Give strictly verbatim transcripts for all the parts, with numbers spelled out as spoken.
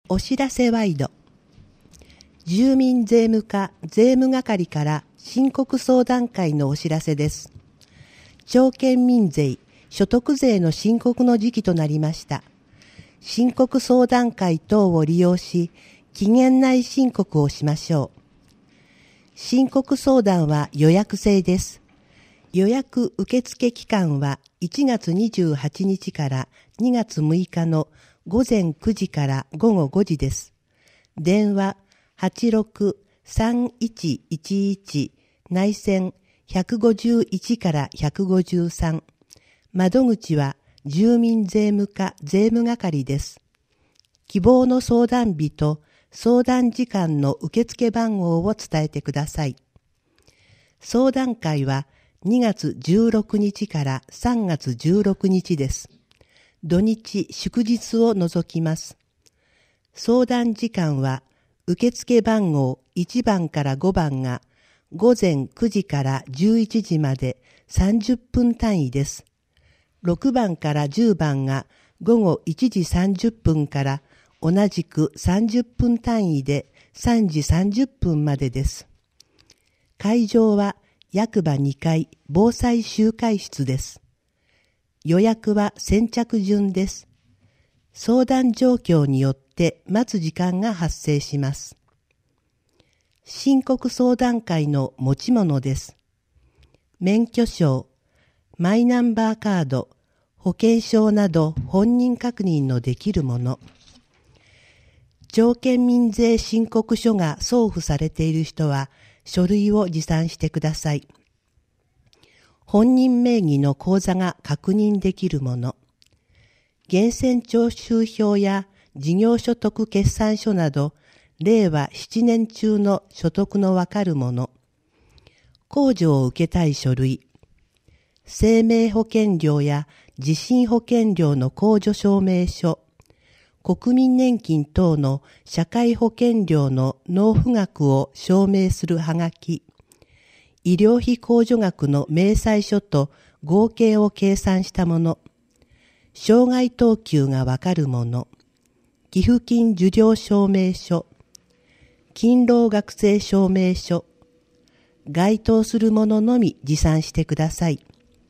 お知らせワイド。住民税務課税務係から申告相談会のお知らせです。町県民税、所得税の申告の時期となりました。申告相談会等を利用し、期限内申告をしましょう。申告相談は予約制です。予約受付期間はいちがつにじゅうはちにちからにがつむいかのごぜんくじからごごごじです。電話 はちろく さんいちいちいち 内線ひゃくごじゅういちからひゃくごじゅうさん。窓口は住民税務課税務係です。希望の相談日と相談時間の受付番号を伝えてください。相談会はにがつじゅうろくにちからさんがつじゅうろくにちです。土日祝日を除きます。相談時間は受付番号いちばんからごばんがごぜんくじからじゅういちじまでさんじゅっぷん単位です。ろくばんからじゅうばんがごごいちじさんじゅっぷんから同じくさんじゅっぷん単位でさんじさんじゅっぷんまでです。会場は役場にかい防災集会室です。予約は先着順です。相談状況によって待つ時間が発生します。申告相談会の持ち物です。免許証、マイナンバーカード、保険証など本人確認のできるもの。町県民税申告書が送付されている人は書類を持参してください。本人名義の口座が確認できるもの。源泉徴収票や事業所得決算書などれいわななねん中の所得のわかるもの。控除を受けたい書類。生命保険料や地震保険料の控除証明書。国民年金等の社会保険料の納付額を証明するはがき、医療費控除額の明細書と合計を計算したもの、障害等級がわかるもの、寄付金受領証明書、勤労学生証明書、該当するもののみ持参してください。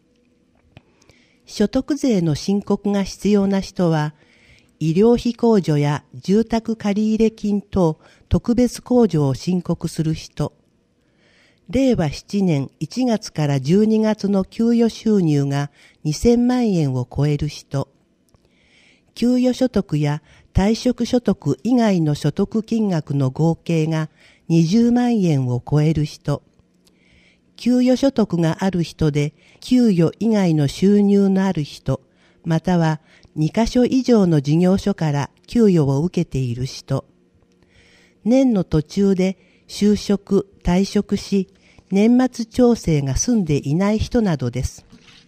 所得税の申告が必要な人は、医療費控除や住宅借入金等特別控除を申告する人、れいわななねんいちがつからじゅうにがつの給与収入がにせんまんえんを超える人、給与所得や退職所得以外の所得金額の合計がにじゅうまんえんを超える人、給与所得がある人で給与以外の収入のある人、またはにかしょ以上の事業所から給与を受けている人、年の途中で就職、退職し、年末調整が済んでいない人などです。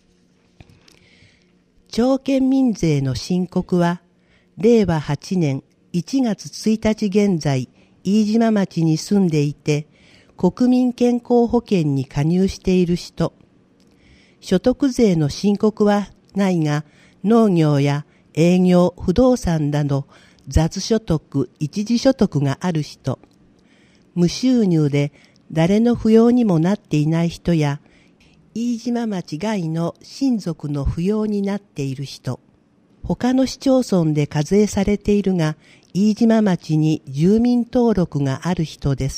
町県民税の申告は、れいわはちねんいちがつついたち現在、飯島町に住んでいて、国民健康保険に加入している人、所得税の申告はないが、農業や営業、不動産など雑所得、一時所得がある人、無収入で誰の扶養にもなっていない人や、飯島町外の親族の扶養になっている人、他の市町村で課税されているが、飯島町に住民登録がある人です。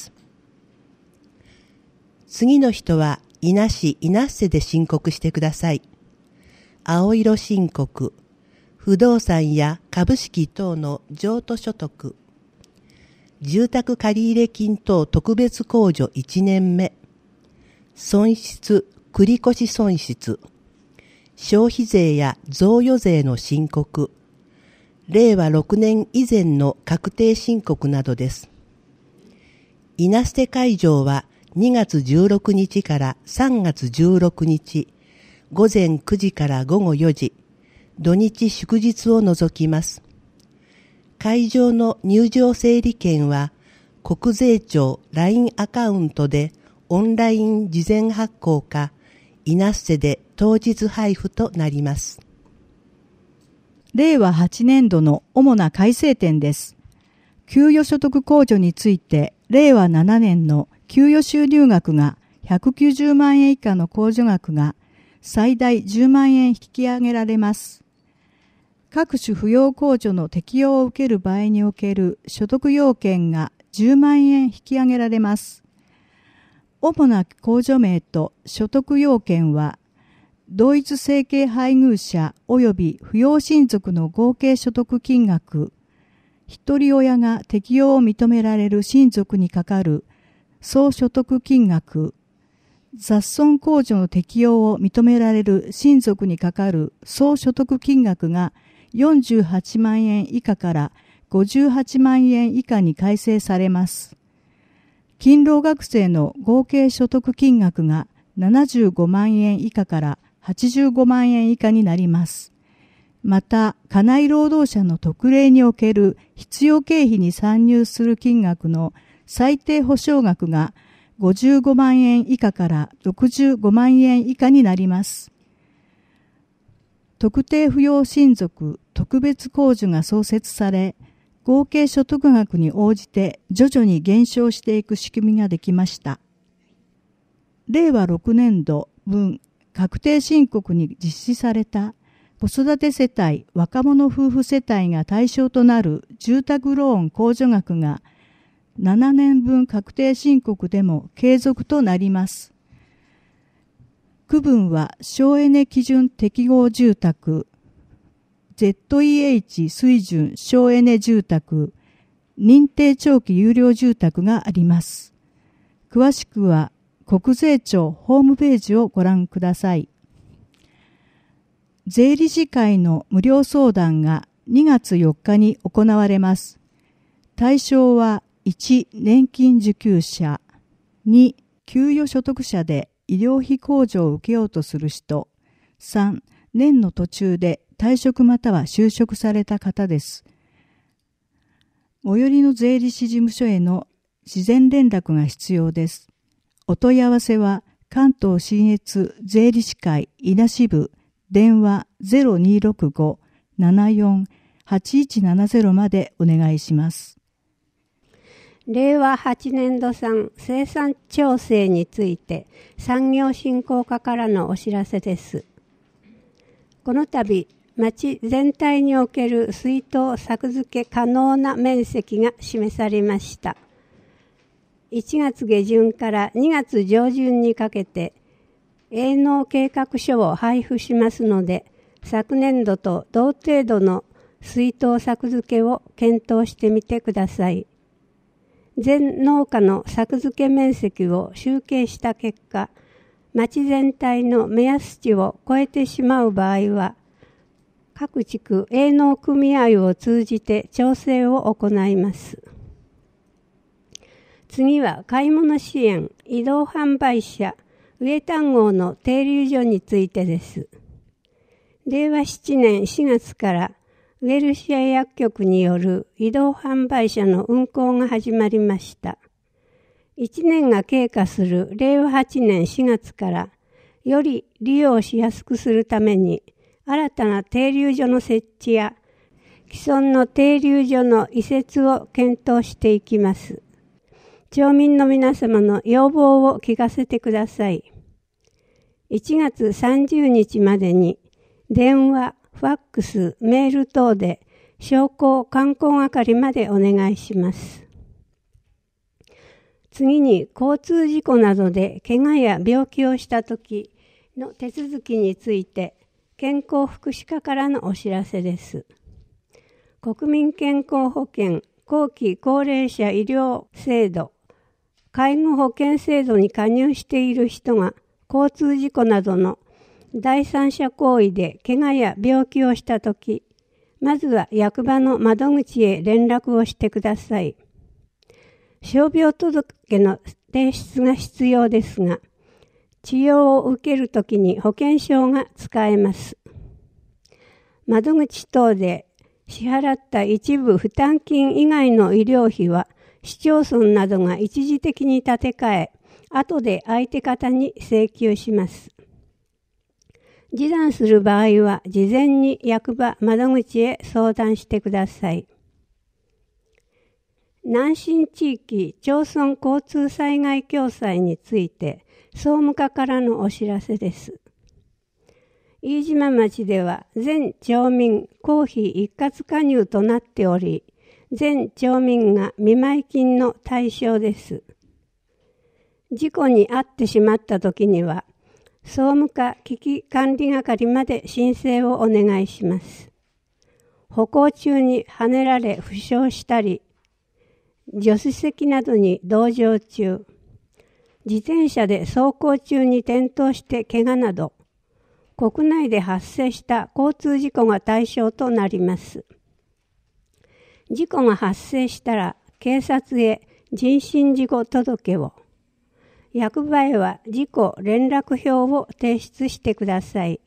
次の人は、伊那市伊那瀬で申告してください。青色申告、不動産や株式等の譲渡所得、住宅借入金等特別控除いちねんめ、損失、繰越損失、消費税や贈与税の申告、れいわろくねん以前の確定申告などです。伊那瀬会場はにがつじゅうろくにちからさんがつじゅうろくにち、ごぜんくじからごごよじ、土日祝日を除きます。会場の入場整理券は、国税庁 ライン アカウントでオンライン事前発行か、伊那瀬で当日配布となります。 れいわはちねんどの主な改正点です。 給与所得控除について、れいわななねんの給与収入額がひゃくきゅうじゅうまんえん以下の控除額が最大じゅうまんえん引き上げられます。各種扶養控除の適用を受ける場合における所得要件がじゅうまんえん引き上げられます。主な控除名と所得要件は、同一生計配偶者及び扶養親族の合計所得金額、一人親が適用を認められる親族にかかる総所得金額、雑損控除の適用を認められる親族にかかる総所得金額がよんじゅうはちまんえん以下からごじゅうはちまんえん以下に改正されます。勤労学生の合計所得金額がななじゅうごまんえん以下からはちじゅうごまんえん以下になります。また、家内労働者の特例における必要経費に算入する金額の最低保証額がごじゅうごまんえん以下からろくじゅうごまんえん以下になります。特定扶養親族特別控除が創設され、合計所得額に応じて徐々に減少していく仕組みができました。れいわろくねんど分確定申告に実施された子育て世帯、若者夫婦世帯が対象となる住宅ローン控除額がななねんぶん確定申告でも継続となります。区分は省エネ基準適合住宅、ゼットイーエイチ 水準省エネ住宅、認定長期有料住宅があります。詳しくは国税庁ホームページをご覧ください。税理士会の無料相談がにがつよっかに行われます。対象はいち年金受給者、に給与所得者で医療費控除を受けようとする人、さん年の途中で退職または就職された方です。最寄りの税理士事務所への事前連絡が必要です。お問い合わせは関東信越税理士会伊那支部電話 ゼロにーろくご ななよん はちいちななゼロ までお願いします。 れいわはちねんど産生産調整について産業振興課からのお知らせです。この度、町全体における水稲作付け可能な面積が示されました。いちがつげじゅんからにがつじょうじゅんにかけて営農計画書を配布しますので、昨年度と同程度の水稲作付けを検討してみてください。全農家の作付け面積を集計した結果、町全体の目安値を超えてしまう場合は、各地区営農組合を通じて調整を行います。次は買い物支援、移動販売車、上丹郷の停留所についてです。れいわななねんしがつからウェルシア薬局による移動販売車の運行が始まりました。いちねんが経過するれいわはちねんしがつからより利用しやすくするために新たな停留所の設置や既存の停留所の移設を検討していきます。町民の皆様の要望を聞かせてください。いちがつさんじゅうにちまでに電話、ファックス、メール等で商工観光係までお願いします。次に交通事故などで怪我や病気をした時の手続きについて健康福祉課からのお知らせです。国民健康保険、後期高齢者医療制度、介護保険制度に加入している人が交通事故などの第三者行為で怪我や病気をしたとき、まずは役場の窓口へ連絡をしてください。傷病届の提出が必要ですが、治療を受けるときに保険証が使えます。窓口等で支払った一部負担金以外の医療費は、市町村などが一時的に立て替え、後で相手方に請求します。示談する場合は、事前に役場窓口へ相談してください。 南信地域町村交通災害共済について総務課からのお知らせです。飯島町では全町民公費一括加入となっており、全町民が見舞い金の対象です。事故に遭ってしまったときには、総務課危機管理係まで申請をお願いします。歩行中にはねられ負傷したり、助手席などに同乗中、自転車で走行中に転倒して怪我など、国内で発生した交通事故が対象となります。事故が発生したら警察へ人身事故届を、役場へは事故連絡票を提出してください。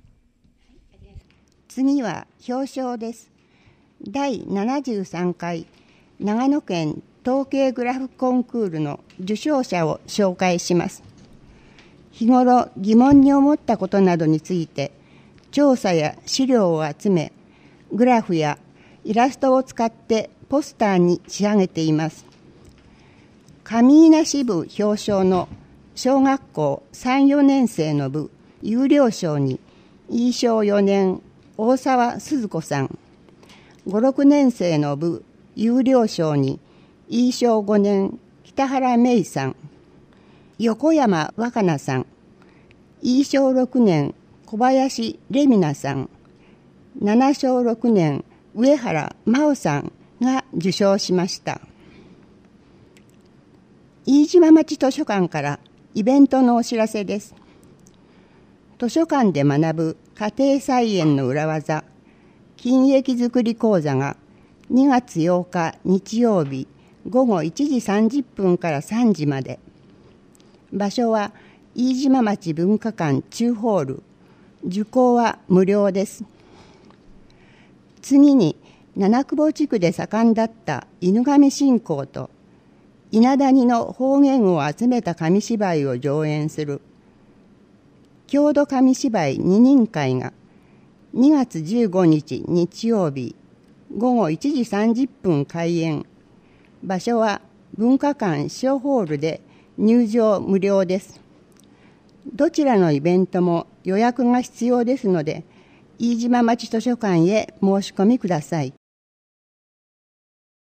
次は表彰です。だいななじゅうさんかい長野県統計グラフコンクールの受賞者を紹介します。日頃疑問に思ったことなどについて調査や資料を集め、グラフやイラストを使ってポスターに仕上げています。上伊那支部表彰の小学校さん、よねん生の部優良賞に飯小よねん大沢鈴子さん、ご、ろくねん生の部優良賞に飯小ごねん北原芽衣さん、横山若菜さん、飯小ろくねん小林レミナさん、なな小ろくねん上原真央さんが受賞しました。飯島町図書館からイベントのお知らせです。図書館で学ぶ家庭菜園の裏技、菌液作り講座がにがつようか日曜日ごごいちじさんじゅっぷんからさんじまで。場所は飯島町文化館中ホール。受講は無料です。次に七久保地区で盛んだった犬神信仰と稲谷の方言を集めた紙芝居を上演する郷土紙芝居二人会がにがつじゅうごにち日曜日ごごいちじさんじゅっぷん開演。場所は文化館小ホールで入場無料です。どちらのイベントも予約が必要ですので、飯島町図書館へ申し込みください。